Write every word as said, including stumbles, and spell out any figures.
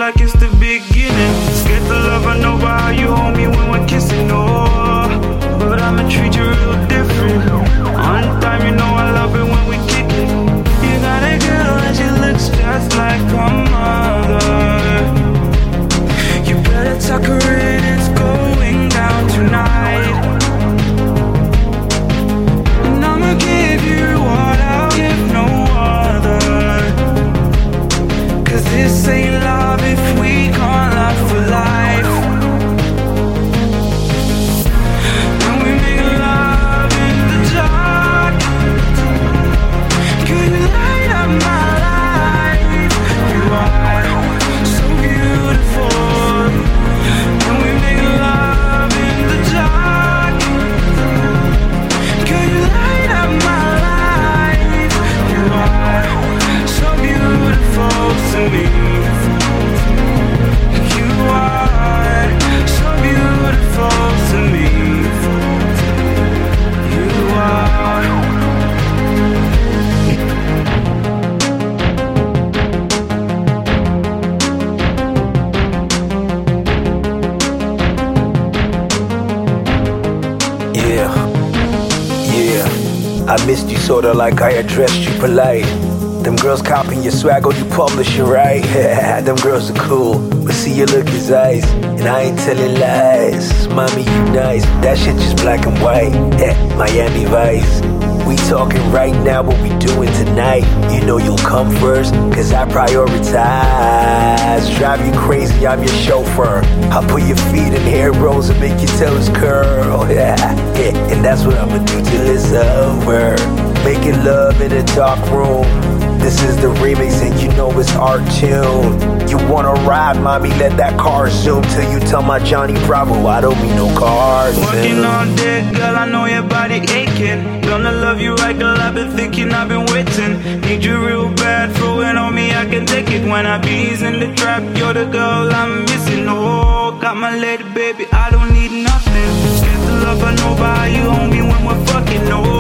like it's the beginning. Get the love I know by how you hold me when we're kissing, oh. But I'ma treat you real different. On time, you know I love it when we kick it. You got a girl and she looks just like her mother. You better tuck her in, it's going down tonight. And I'ma give you what I'll give no other. Cause this ain't love if we can't love for life. And we make love in the dark. Could you light up my life? You are so beautiful. And we make love in the dark. Could you light up my life? You are so beautiful to me. You are so beautiful to me. You are. Yeah, yeah. I missed you sorta like I addressed you polite. Them girls copying your swag or you publishing, right? Them girls are cool, but see you look is ice. And I ain't telling lies, mommy you nice. That shit just black and white, eh, Miami Vice. We talking right now, what we doing tonight. You know you'll come first, cause I prioritize. Drive you crazy, I'm your chauffeur. I'll put your feet in hair rolls and make your toes curl. Yeah, yeah, and that's what I'ma do till it's over. Making love in a dark room. This is the remix and you know it's our tune. You wanna ride, mommy, let that car zoom till you tell my Johnny Bravo I don't mean no cars. Working all day, girl, I know your body aching. Gonna love you right, girl, I've been thinking, I've been waiting. Need you real bad, throw it on me, I can take it. When I be in the trap, you're the girl I'm missing. Oh, got my lady, baby, I don't need nothing. Get the love I know by how you hold me when we're fucking, oh.